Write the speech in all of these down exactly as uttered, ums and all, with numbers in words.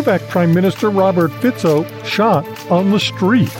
Slovak Prime Minister Robert Fico shot on the street.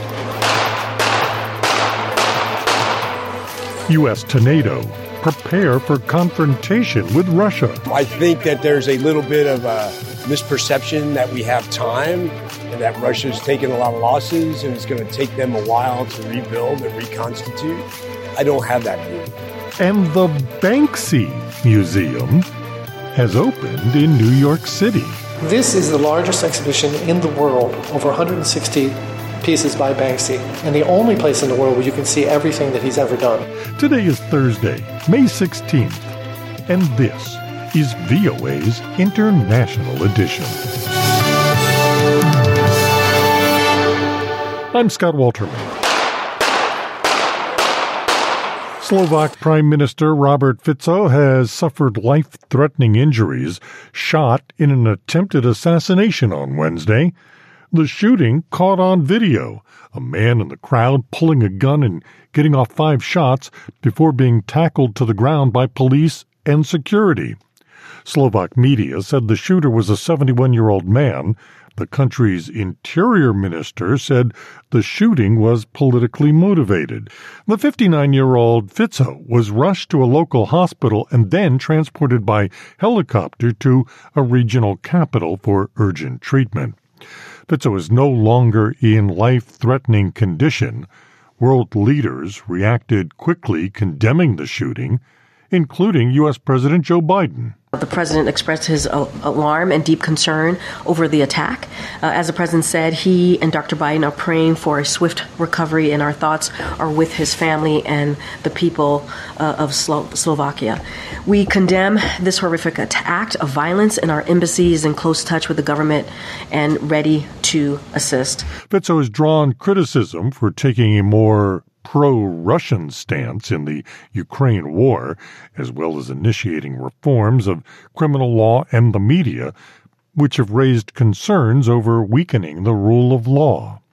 U S to NATO, prepare for confrontation with Russia. I think that there's a little bit of a misperception that we have time and that Russia's taken a lot of losses and it's going to take them a while to rebuild and reconstitute. I don't have that view. And the Banksy Museum has opened in New York City. This is the largest exhibition in the world, over one hundred sixty pieces by Banksy, and the only place in the world where you can see everything that he's ever done. Today is Thursday, May sixteenth, and this is V O A's International Edition. I'm Scott Walterman. Slovak Prime Minister Robert Fico has suffered life-threatening injuries, shot in an attempted assassination on Wednesday. The shooting caught on video, a man in the crowd pulling a gun and getting off five shots before being tackled to the ground by police and security. Slovak media said the shooter was a seventy-one-year-old man. The country's interior minister said the shooting was politically motivated. The fifty-nine-year-old Fico was rushed to a local hospital and then transported by helicopter to a regional capital for urgent treatment. Fico is no longer in life-threatening condition. World leaders reacted quickly condemning the shooting, including U S President Joe Biden. The president expressed his alarm and deep concern over the attack. Uh, as the president said, he and Doctor Biden are praying for a swift recovery, and our thoughts are with his family and the people uh, of Slo- Slovakia. We condemn this horrific act of violence, and our embassy is in close touch with the government and ready to assist. Fico has drawn criticism for taking a more pro-Russian stance in the Ukraine war, as well as initiating reforms of criminal law and the media, which have raised concerns over weakening the rule of law.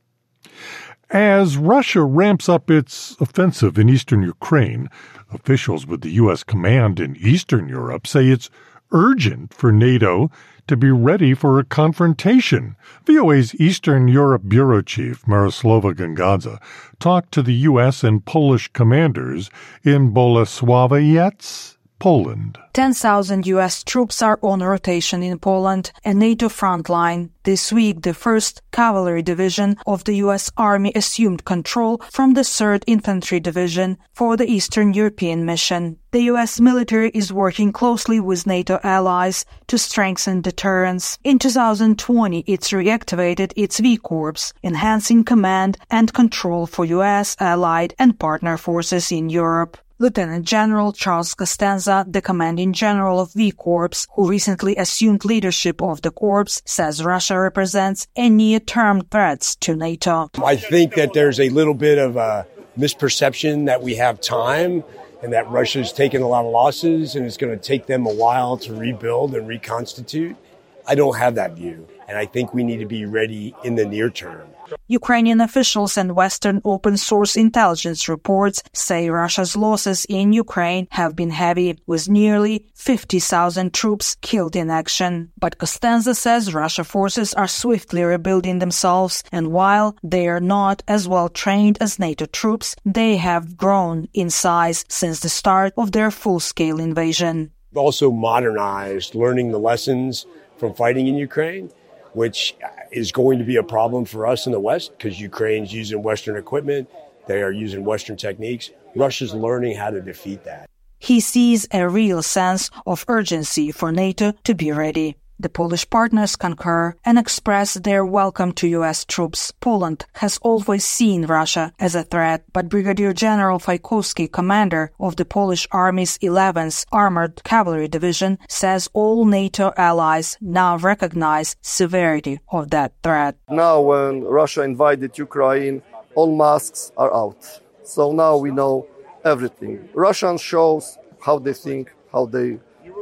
As Russia ramps up its offensive in eastern Ukraine, officials with the U S command in Eastern Europe say it's urgent for NATO to be ready for a confrontation. V O A's Eastern Europe Bureau Chief, Miroslava Gongadze, talked to the U S and Polish commanders in Bolesławiec, Poland. ten thousand U S troops are on rotation in Poland, a NATO front line. This week, the first Cavalry Division of the U S Army assumed control from the third Infantry Division for the Eastern European mission. The U S military is working closely with NATO allies to strengthen deterrence. In two thousand twenty, it reactivated its V Corps, enhancing command and control for U S allied and partner forces in Europe. Lieutenant General Charles Costanza, the commanding general of V Corps, who recently assumed leadership of the corps, says Russia represents a near-term threat to NATO. I think that there's a little bit of a misperception that we have time and that Russia's taken a lot of losses and it's going to take them a while to rebuild and reconstitute. I don't have that view, and I think we need to be ready in the near term. Ukrainian officials and Western open-source intelligence reports say Russia's losses in Ukraine have been heavy, with nearly fifty thousand troops killed in action. But Costanza says Russian forces are swiftly rebuilding themselves, and while they are not as well trained as NATO troops, they have grown in size since the start of their full-scale invasion. Also modernized, learning the lessons from fighting in Ukraine, which is going to be a problem for us in the West because Ukraine's using Western equipment. They are using Western techniques. Russia's learning how to defeat that. He sees a real sense of urgency for NATO to be ready. The Polish partners concur and express their welcome to U S troops. Poland has always seen Russia as a threat, but Brigadier General Fajkowski, commander of the Polish Army's eleventh Armored Cavalry Division, says all NATO allies now recognize severity of that threat. Now when Russia invaded Ukraine, all masks are out. So now we know everything. Russian shows how they think, how they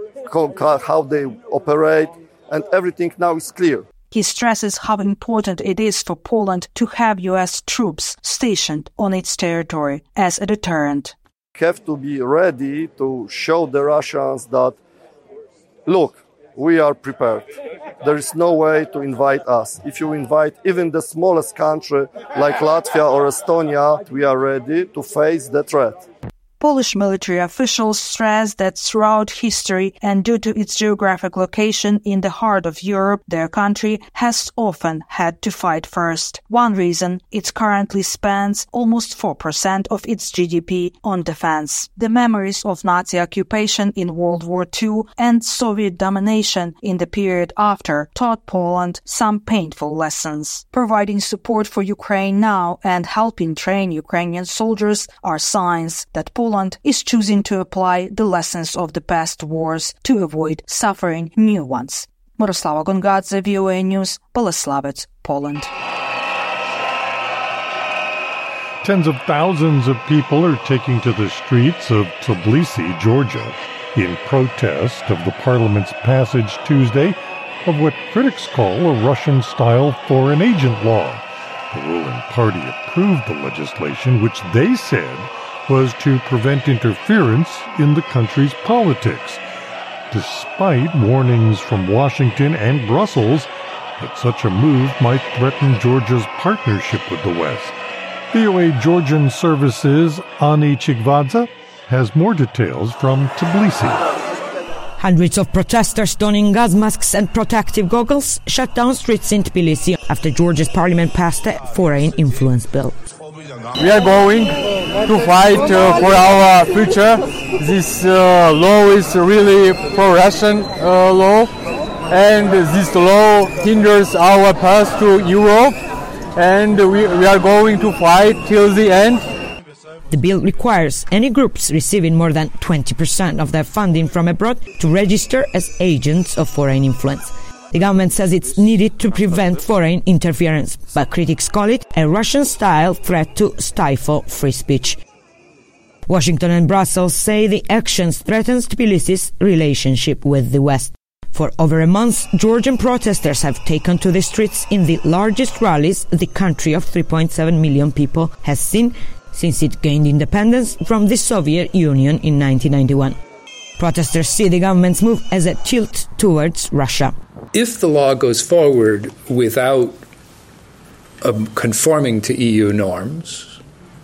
how they operate, and everything now is clear. He stresses how important it is for Poland to have U S troops stationed on its territory as a deterrent. We have to be ready to show the Russians that, look, we are prepared. There is no way to invite us. If you invite even the smallest country like Latvia or Estonia, we are ready to face the threat. Polish military officials stress that throughout history and due to its geographic location in the heart of Europe, their country has often had to fight first. One reason, it currently spends almost four percent of its G D P on defense. The memories of Nazi occupation in World War Two and Soviet domination in the period after taught Poland some painful lessons. Providing support for Ukraine now and helping train Ukrainian soldiers are signs that Poland Poland is choosing to apply the lessons of the past wars to avoid suffering new ones. Miroslava Gongadze, V O A News, Boleslavec, Poland. Tens of thousands of people are taking to the streets of Tbilisi, Georgia, in protest of the parliament's passage Tuesday of what critics call a Russian-style foreign agent law. The ruling party approved the legislation, which they said was to prevent interference in the country's politics, despite warnings from Washington and Brussels that such a move might threaten Georgia's partnership with the West. V O A Georgian Services' Ani Chigvadze has more details from Tbilisi. Hundreds of protesters donning gas masks and protective goggles shut down streets in Tbilisi after Georgia's parliament passed a foreign influence bill. We are going to fight uh, for our future. This uh, law is really pro-Russian uh, law, and this law hinders our path to Europe, and we, we are going to fight till the end. The bill requires any groups receiving more than twenty percent of their funding from abroad to register as agents of foreign influence. The government says it's needed to prevent foreign interference, but critics call it a Russian-style threat to stifle free speech. Washington and Brussels say the actions threatens Tbilisi's relationship with the West. For over a month, Georgian protesters have taken to the streets in the largest rallies the country of three point seven million people has seen since it gained independence from the Soviet Union in nineteen ninety-one. Protesters see the government's move as a tilt towards Russia. If the law goes forward without um, conforming to E U norms,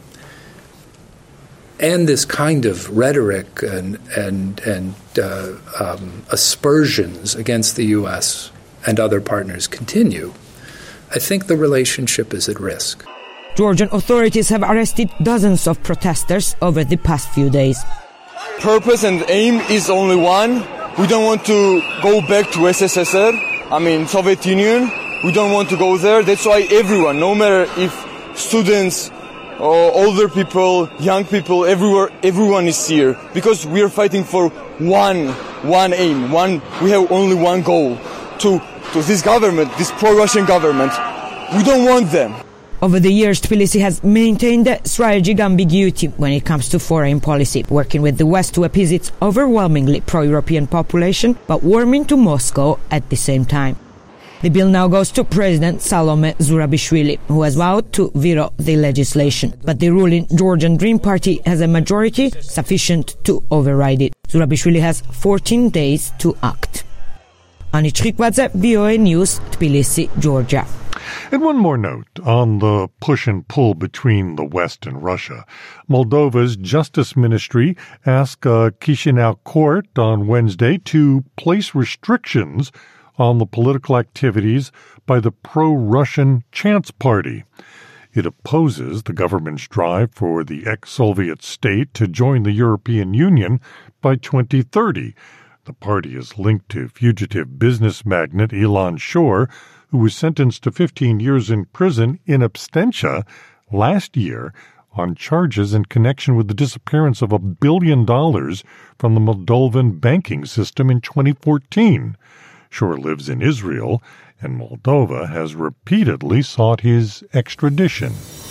and this kind of rhetoric and and and uh, um, aspersions against the U S and other partners continue, I think the relationship is at risk. Georgian authorities have arrested dozens of protesters over the past few days. Purpose and aim is only one. We don't want to go back to S S S R, I mean Soviet Union. We don't want to go there. That's why everyone, no matter if students, or older people, young people, everywhere, everyone is here. Because we are fighting for one, one aim, one, we have only one goal. To, to this government, this pro-Russian government. We don't want them. Over the years, Tbilisi has maintained a strategic ambiguity when it comes to foreign policy, working with the West to appease its overwhelmingly pro-European population, but warming to Moscow at the same time. The bill now goes to President Salome Zurabishvili, who has vowed to veto the legislation. But the ruling Georgian Dream Party has a majority sufficient to override it. Zurabishvili has fourteen days to act. Ani Chigvadze, V O A News, Tbilisi, Georgia. And one more note on the push and pull between the West and Russia. Moldova's Justice Ministry asked a Chisinau court on Wednesday to place restrictions on the political activities by the pro-Russian Chance Party. It opposes the government's drive for the ex-Soviet state to join the European Union by twenty thirty. The party is linked to fugitive business magnate Ilan Shor, who was sentenced to fifteen years in prison in absentia last year on charges in connection with the disappearance of a billion dollars from the Moldovan banking system in twenty fourteen. Shor lives in Israel, and Moldova has repeatedly sought his extradition.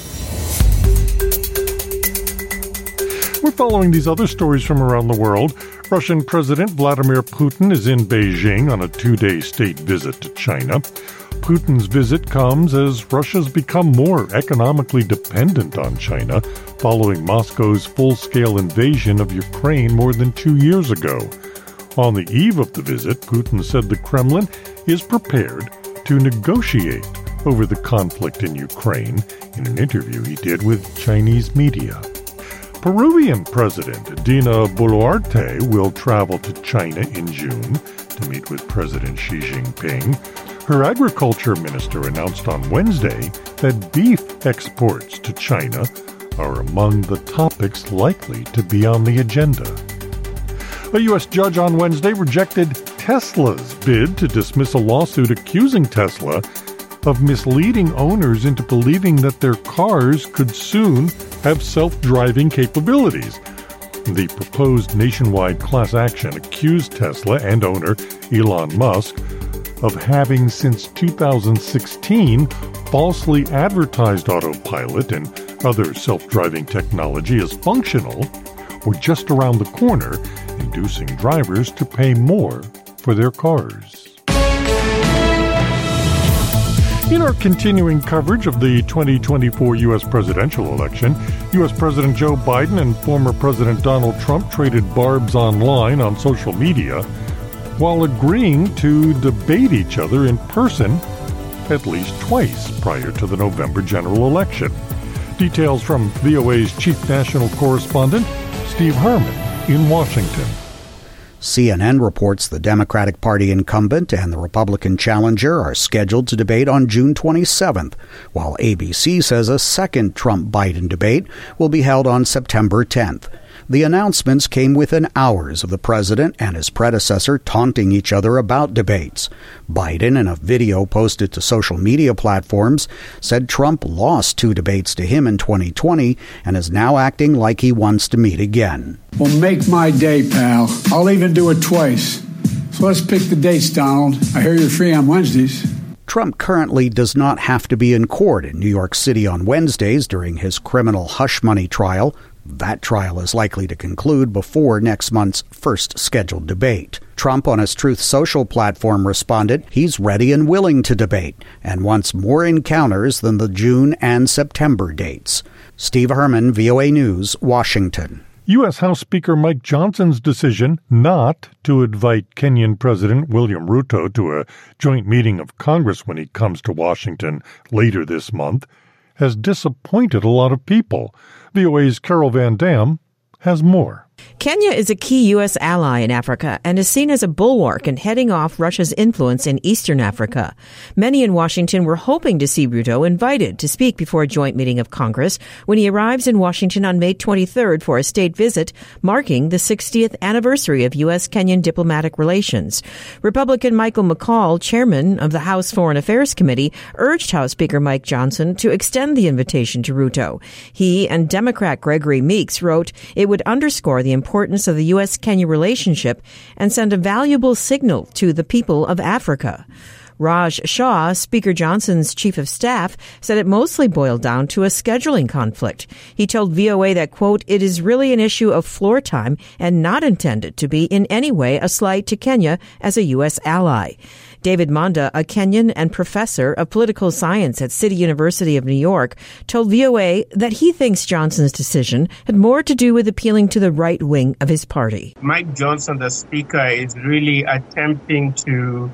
We're following these other stories from around the world. Russian President Vladimir Putin is in Beijing on a two-day state visit to China. Putin's visit comes as Russia's become more economically dependent on China following Moscow's full-scale invasion of Ukraine more than two years ago. On the eve of the visit, Putin said the Kremlin is prepared to negotiate over the conflict in Ukraine in an interview he did with Chinese media. Peruvian President Dina Boluarte will travel to China in June to meet with President Xi Jinping. Her agriculture minister announced on Wednesday that beef exports to China are among the topics likely to be on the agenda. A U S judge on Wednesday rejected Tesla's bid to dismiss a lawsuit accusing Tesla of misleading owners into believing that their cars could soon have self-driving capabilities. The proposed nationwide class action accused Tesla and owner Elon Musk of having since two thousand sixteen falsely advertised autopilot and other self-driving technology as functional or just around the corner, inducing drivers to pay more for their cars. In our continuing coverage of the twenty twenty-four U S presidential election, U S President Joe Biden and former President Donald Trump traded barbs online on social media while agreeing to debate each other in person at least twice prior to the November general election. Details from V O A's chief national correspondent, Steve Herman, in Washington. C N N reports the Democratic Party incumbent and the Republican challenger are scheduled to debate on June twenty-seventh, while A B C says a second Trump-Biden debate will be held on September tenth. The announcements came within hours of the president and his predecessor taunting each other about debates. Biden, in a video posted to social media platforms, said Trump lost two debates to him in twenty twenty and is now acting like he wants to meet again. Well, make my day, pal. I'll even do it twice. So let's pick the dates, Donald. I hear you're free on Wednesdays. Trump currently does not have to be in court in New York City on Wednesdays during his criminal hush money trial. That trial is likely to conclude before next month's first scheduled debate. Trump on his Truth Social platform responded he's ready and willing to debate and wants more encounters than the June and September dates. Steve Herman, V O A News, Washington. U S House Speaker Mike Johnson's decision not to invite Kenyan President William Ruto to a joint meeting of Congress when he comes to Washington later this month has disappointed a lot of people. V O A's Carol Van Dam has more. Kenya is a key U S ally in Africa and is seen as a bulwark in heading off Russia's influence in eastern Africa. Many in Washington were hoping to see Ruto invited to speak before a joint meeting of Congress when he arrives in Washington on May twenty-third for a state visit marking the sixtieth anniversary of U S-Kenyan diplomatic relations. Republican Michael McCaul, chairman of the House Foreign Affairs Committee, urged House Speaker Mike Johnson to extend the invitation to Ruto. He and Democrat Gregory Meeks wrote it would underscore the importance of the U S-Kenya relationship and send a valuable signal to the people of Africa. Raj Shah, Speaker Johnson's chief of staff, said it mostly boiled down to a scheduling conflict. He told V O A that, quote, it is really an issue of floor time and not intended to be in any way a slight to Kenya as a U S ally. David Monda, a Kenyan and professor of political science at City University of New York, told V O A that he thinks Johnson's decision had more to do with appealing to the right wing of his party. Mike Johnson, the speaker, is really attempting to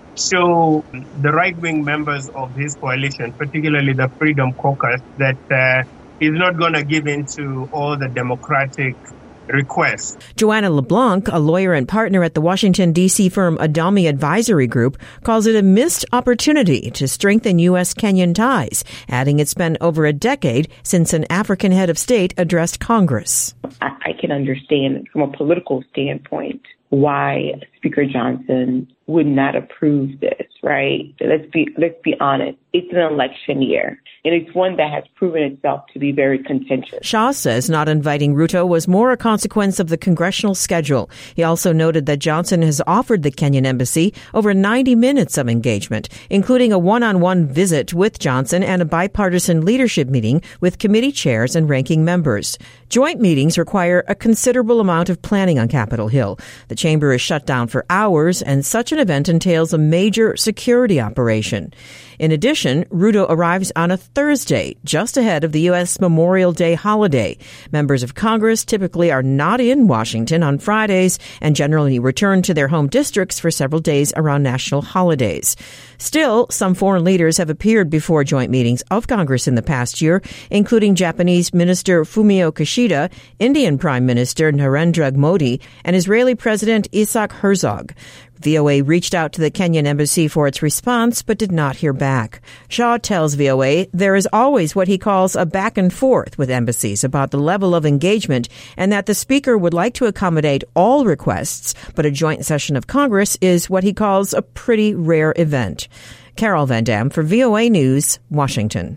show the right-wing members of his coalition, particularly the Freedom Caucus, that uh, he's not going to give in to all the Democratic request. Joanna LeBlanc, a lawyer and partner at the Washington, D C firm Adami Advisory Group, calls it a missed opportunity to strengthen U S-Kenyan ties, adding it's been over a decade since an African head of state addressed Congress. I, I can understand from a political standpoint why Speaker Johnson would not approve this, right? Let's be let's be honest. It's an election year, and it's one that has proven itself to be very contentious. Shah says not inviting Ruto was more a consequence of the congressional schedule. He also noted that Johnson has offered the Kenyan embassy over ninety minutes of engagement, including a one-on-one visit with Johnson and a bipartisan leadership meeting with committee chairs and ranking members. Joint meetings require a considerable amount of planning on Capitol Hill. The chamber is shut down for hours, and such an event entails a major security operation. In addition, Ruto arrives on a Thursday, just ahead of the U S Memorial Day holiday. Members of Congress typically are not in Washington on Fridays and generally return to their home districts for several days around national holidays. Still, some foreign leaders have appeared before joint meetings of Congress in the past year, including Japanese Minister Fumio Kishida, Indian Prime Minister Narendra Modi, and Israeli President Isaac Herzog. V O A reached out to the Kenyan embassy for its response, but did not hear back. Shaw tells V O A there is always what he calls a back and forth with embassies about the level of engagement, and that the Speaker would like to accommodate all requests, but a joint session of Congress is what he calls a pretty rare event. Carol Van Dam for V O A News, Washington.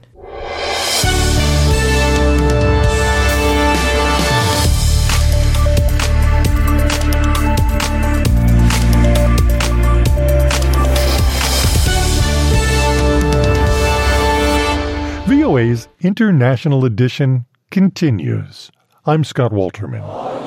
V O A's International Edition continues. I'm Scott Walterman.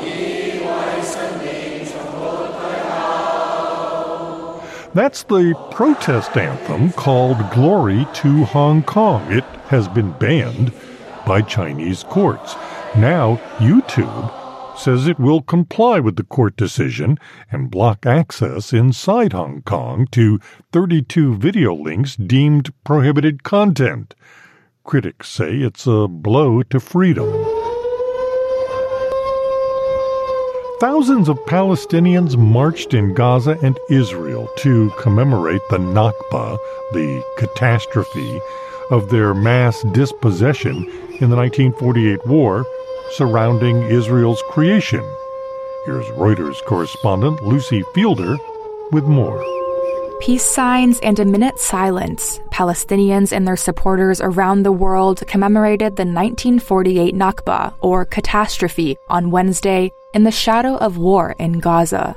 That's the protest anthem called Glory to Hong Kong. It has been banned by Chinese courts. Now, YouTube says it will comply with the court decision and block access inside Hong Kong to thirty-two video links deemed prohibited content. Critics say it's a blow to freedom. Thousands of Palestinians marched in Gaza and Israel to commemorate the Nakba, the catastrophe, of their mass dispossession in the nineteen forty-eight war surrounding Israel's creation. Here's Reuters correspondent Lucy Fielder with more. Peace signs and a minute's silence. Palestinians and their supporters around the world commemorated the nineteen forty-eight Nakba, or catastrophe, on Wednesday in the shadow of war in Gaza.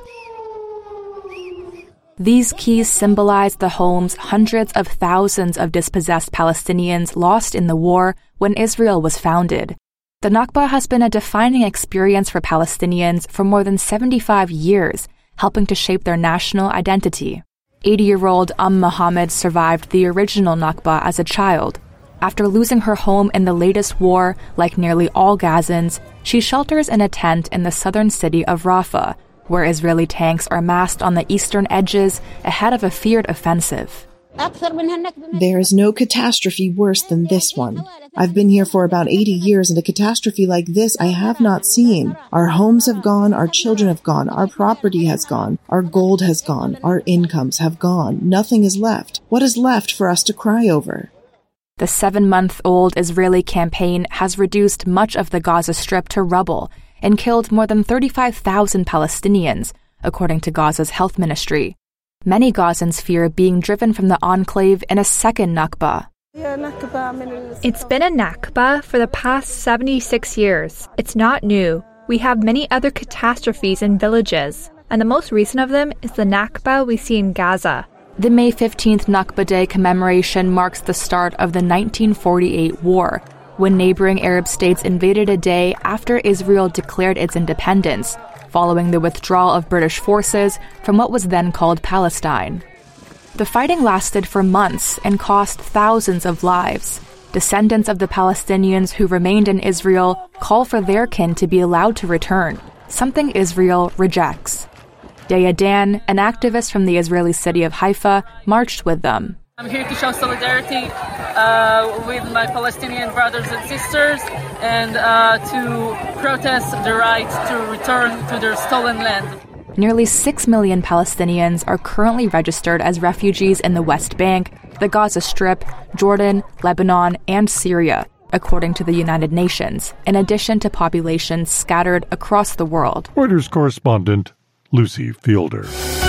These keys symbolize the homes hundreds of thousands of dispossessed Palestinians lost in the war when Israel was founded. The Nakba has been a defining experience for Palestinians for more than seventy-five years, helping to shape their national identity. eighty-year-old Umm Mohammed survived the original Nakba as a child. After losing her home in the latest war, like nearly all Gazans, she shelters in a tent in the southern city of Rafah, where Israeli tanks are massed on the eastern edges ahead of a feared offensive. There is no catastrophe worse than this one. I've been here for about eighty years, and a catastrophe like this I have not seen. Our homes have gone, our children have gone, our property has gone, our gold has gone, our incomes have gone. Nothing is left. What is left for us to cry over? The seven-month-old Israeli campaign has reduced much of the Gaza Strip to rubble and killed more than thirty-five thousand Palestinians, according to Gaza's health ministry. Many Gazans fear being driven from the enclave in a second Nakba. It's been a Nakba for the past seventy-six years. It's not new. We have many other catastrophes in villages, and the most recent of them is the Nakba we see in Gaza. The May fifteenth Nakba Day commemoration marks the start of the nineteen forty-eight war, when neighboring Arab states invaded a day after Israel declared its independence, following the withdrawal of British forces from what was then called Palestine. The fighting lasted for months and cost thousands of lives. Descendants of the Palestinians who remained in Israel call for their kin to be allowed to return, something Israel rejects. Daya Dan, an activist from the Israeli city of Haifa, marched with them. I'm here to show solidarity uh, with my Palestinian brothers and sisters and uh, to protest the right to return to their stolen land. Nearly six million Palestinians are currently registered as refugees in the West Bank, the Gaza Strip, Jordan, Lebanon, and Syria, according to the United Nations, in addition to populations scattered across the world. Reuters correspondent Lucy Fielder.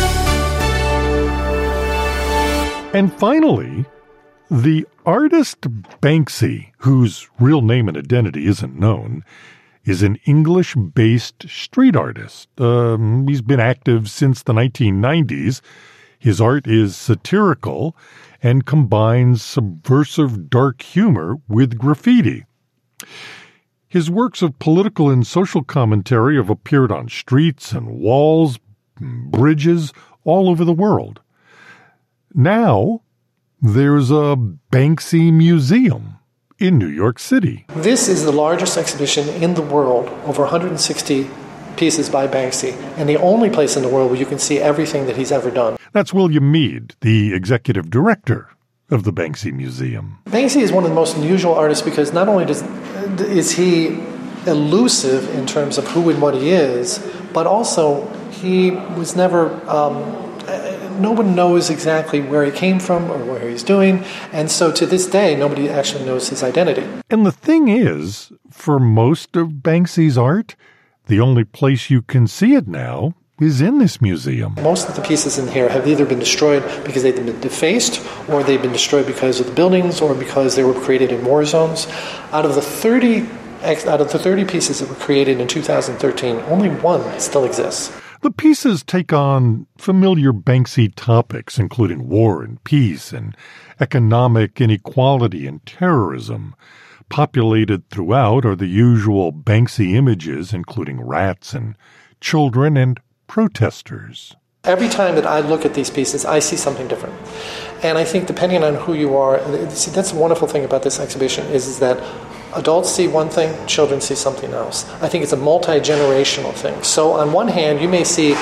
And finally, the artist Banksy, whose real name and identity isn't known, is an English-based street artist. Um, he's been active since the nineteen nineties. His art is satirical and combines subversive dark humor with graffiti. His works of political and social commentary have appeared on streets and walls, bridges all over the world. Now, there's a Banksy Museum in New York City. This is the largest exhibition in the world, over one hundred sixty pieces by Banksy, and the only place in the world where you can see everything that he's ever done. That's William Mead, the executive director of the Banksy Museum. Banksy is one of the most unusual artists because not only does is he elusive in terms of who and what he is, but also he was never... Um, no one knows exactly where he came from or what he's doing, and so to this day, nobody actually knows his identity. And the thing is, for most of Banksy's art, the only place you can see it now is in this museum. Most of the pieces in here have either been destroyed because they've been defaced, or they've been destroyed because of the buildings, or because they were created in war zones. Out of the thirty, out of the thirty pieces that were created in two thousand thirteen, only one still exists. The pieces take on familiar Banksy topics, including war and peace and economic inequality and terrorism. Populated throughout are the usual Banksy images, including rats and children and protesters. Every time that I look at these pieces, I see something different. And I think depending on who you are, see, that's the wonderful thing about this exhibition is, is that adults see one thing, children see something else. I think it's a multi-generational thing. So on one hand, you may see a,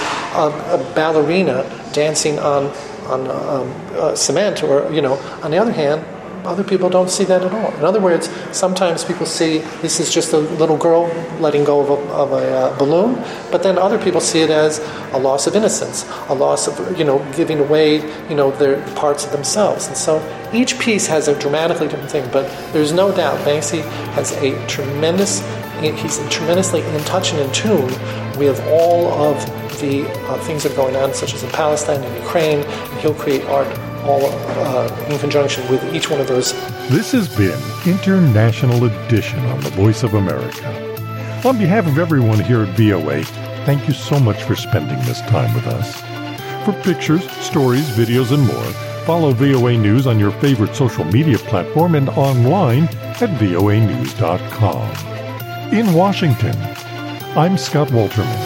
a ballerina dancing on on um, uh, cement, or, you know, on the other hand, other people don't see that at all. In other words, sometimes people see this is just a little girl letting go of a, of a uh, balloon, but then other people see it as a loss of innocence, a loss of, you know, giving away, you know, their parts of themselves. And so each piece has a dramatically different thing, but there's no doubt Banksy has a tremendous, he's tremendously in touch and in tune with all of the uh, things that are going on, such as in Palestine and Ukraine, and he'll create art all uh, in conjunction with each one of those. This has been International Edition on the Voice of America. On behalf of everyone here at V O A, thank you so much for spending this time with us. For pictures, stories, videos, and more, follow V O A News on your favorite social media platform and online at V O A news dot com. In Washington, I'm Scott Walterman.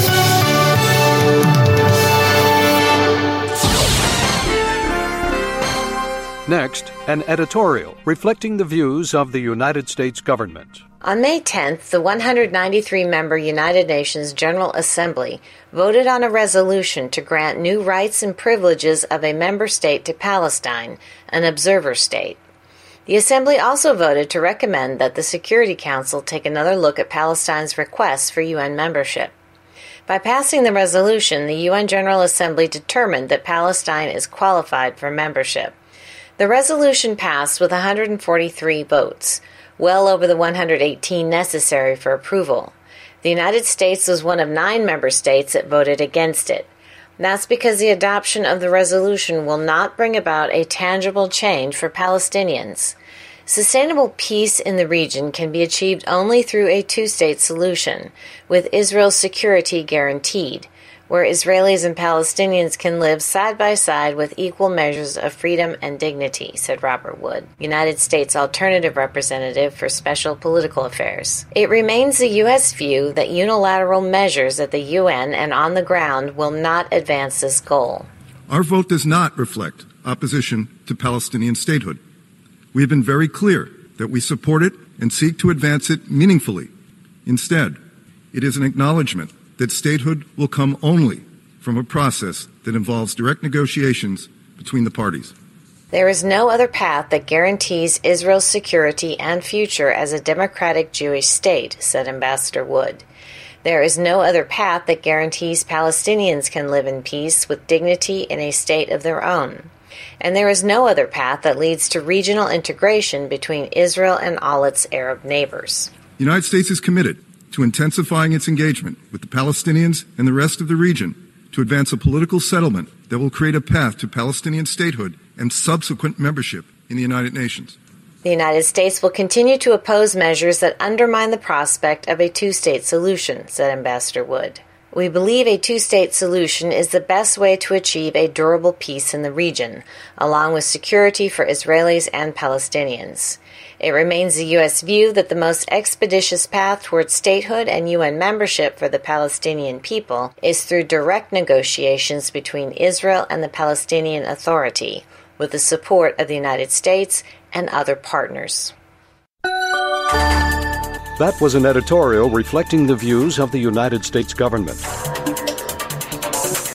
Next, an editorial reflecting the views of the United States government. On May tenth, the one hundred ninety-three member United Nations General Assembly voted on a resolution to grant new rights and privileges of a member state to Palestine, an observer state. The Assembly also voted to recommend that the Security Council take another look at Palestine's requests for U N membership. By passing the resolution, the U N General Assembly determined that Palestine is qualified for membership. The resolution passed with one hundred forty-three votes, well over the one hundred eighteen necessary for approval. The United States was one of nine member states that voted against it. That's because the adoption of the resolution will not bring about a tangible change for Palestinians. Sustainable peace in the region can be achieved only through a two-state solution, with Israel's security guaranteed, where Israelis and Palestinians can live side by side with equal measures of freedom and dignity, said Robert Wood, United States Alternative Representative for Special Political Affairs. It remains the U S view that unilateral measures at the U N and on the ground will not advance this goal. Our vote does not reflect opposition to Palestinian statehood. We have been very clear that we support it and seek to advance it meaningfully. Instead, it is an acknowledgement that statehood will come only from a process that involves direct negotiations between the parties. There is no other path that guarantees Israel's security and future as a democratic Jewish state, said Ambassador Wood. There is no other path that guarantees Palestinians can live in peace with dignity in a state of their own. And there is no other path that leads to regional integration between Israel and all its Arab neighbors. The United States is committed to intensifying its engagement with the Palestinians and the rest of the region to advance a political settlement that will create a path to Palestinian statehood and subsequent membership in the United Nations. The United States will continue to oppose measures that undermine the prospect of a two-state solution, said Ambassador Wood. We believe a two-state solution is the best way to achieve a durable peace in the region, along with security for Israelis and Palestinians. It remains the U S view that the most expeditious path towards statehood and U N membership for the Palestinian people is through direct negotiations between Israel and the Palestinian Authority, with the support of the United States and other partners. That was an editorial reflecting the views of the United States government.